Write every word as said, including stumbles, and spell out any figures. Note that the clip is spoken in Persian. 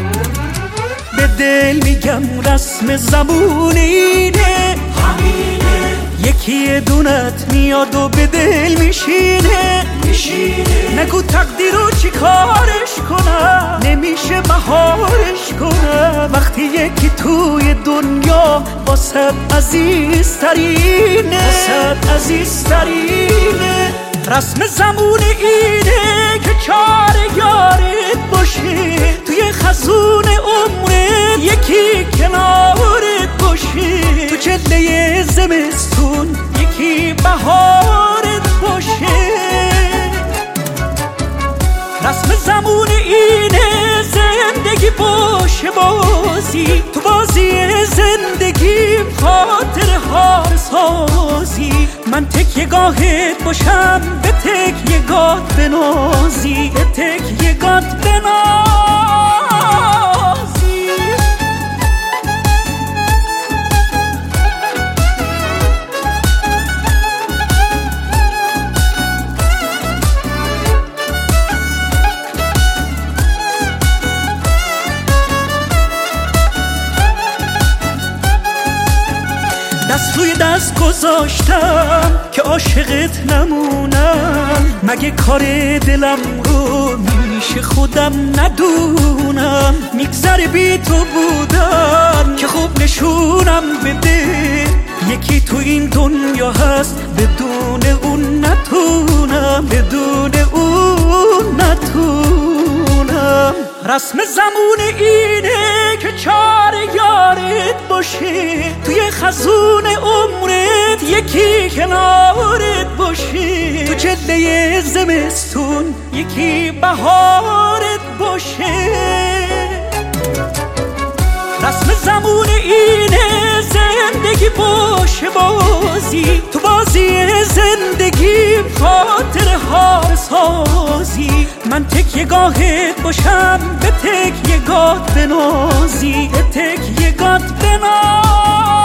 به دل میگم رسم زبون اینه، یکی دونت میاد و به دل میشینه. نگو تقدیرو چی کارش کنم، نمیشه مهارش کنم وقتی یکی توی دنیا واسه عزیزترینه، واسه عزیزترینه. رسم زمون اینه که چار یارت باشه، توی خزون عمرت یکی کنارت باشه، تو چله زمستون یکی بهارت باشه. رسم زمون اینه زندگی باشه بازی، تو بازی زندگی خاطر هار سازی. من تکیه گاهت باشم به تکیه گات بنازی، به تکیه گات بنازی. دست روی دست گذاشتم که عاشقت نمونم، مگه کار دلم رو میشه خودم ندونم. میگذره بی تو بودم که خوب نشونم بده، یکی تو این دنیا هست بدون اون نتونم، بدون اون نتونم. رسم زمون اینه که چار یارت باشه، توی خزون عمرت یکی کنارت باشه، تو چله زمستون یکی بهارت باشه. رسم زمون اینه زندگی باشه بازی، تو بازی زندگی خاطر هار سازی. من تکیه گاهت باشم به تکیه گات بنازی، به تکیه گات بنازی.